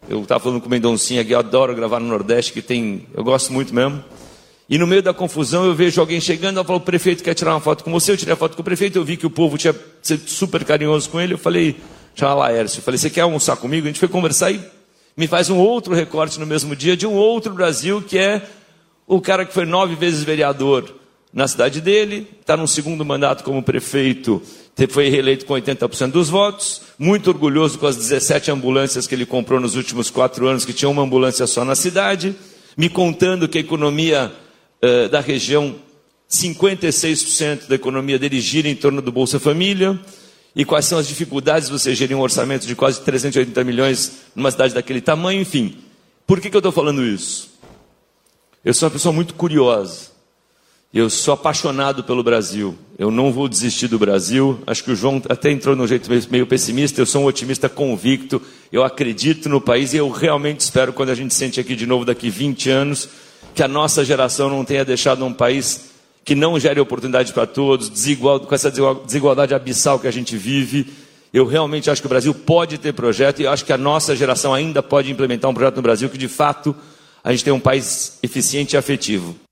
Eu estava falando com o Mendoncinha aqui, eu adoro gravar no Nordeste, eu gosto muito mesmo. E no meio da confusão eu vejo alguém chegando, eu falo, o prefeito quer tirar uma foto com você, eu tirei a foto com o prefeito, eu vi que o povo tinha sido super carinhoso com ele, eu falei, chama Laércio, eu falei, você quer almoçar comigo? A gente foi conversar e me faz um outro recorte no mesmo dia de um outro Brasil, que é o cara que foi 9 vezes vereador na cidade dele, está no segundo mandato como prefeito, foi reeleito com 80% dos votos, muito orgulhoso com as 17 ambulâncias que ele comprou nos últimos 4 anos, que tinha uma ambulância só na cidade, me contando que a economia da região, 56% da economia dele gira em torno do Bolsa Família, e quais são as dificuldades de você gerir um orçamento de quase 380 milhões numa cidade daquele tamanho, enfim. Por que eu estou falando isso? Eu sou uma pessoa muito curiosa, eu sou apaixonado pelo Brasil, eu não vou desistir do Brasil, acho que o João até entrou num jeito meio pessimista, eu sou um otimista convicto, eu acredito no país e eu realmente espero, quando a gente sente aqui de novo daqui 20 anos, que a nossa geração não tenha deixado um país que não gere oportunidade para todos, com essa desigualdade abissal que a gente vive. Eu realmente acho que o Brasil pode ter projeto e eu acho que a nossa geração ainda pode implementar um projeto no Brasil que, de fato, a gente tem um país eficiente e afetivo.